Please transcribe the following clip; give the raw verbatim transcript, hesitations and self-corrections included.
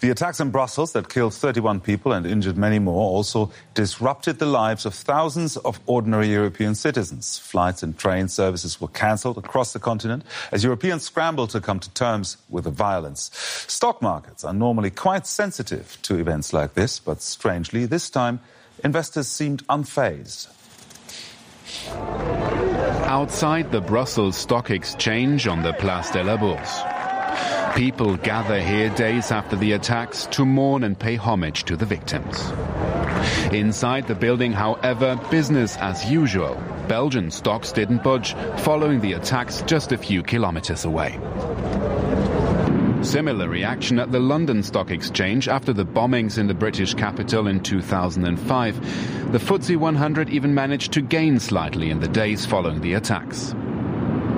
The attacks in Brussels that killed thirty-one people and injured many more also disrupted the lives of thousands of ordinary European citizens. Flights and train services were cancelled across the continent as Europeans scrambled to come to terms with the violence. Stock markets are normally quite sensitive to events like this, but strangely, this time, investors seemed unfazed. Outside the Brussels Stock Exchange on the Place de la Bourse, people gather here days after the attacks to mourn and pay homage to the victims. Inside the building, however, business as usual. Belgian stocks didn't budge following the attacks just a few kilometers away. Similar reaction at the London Stock Exchange after the bombings in the British capital in two thousand five. The F T S E one hundred even managed to gain slightly in the days following the attacks.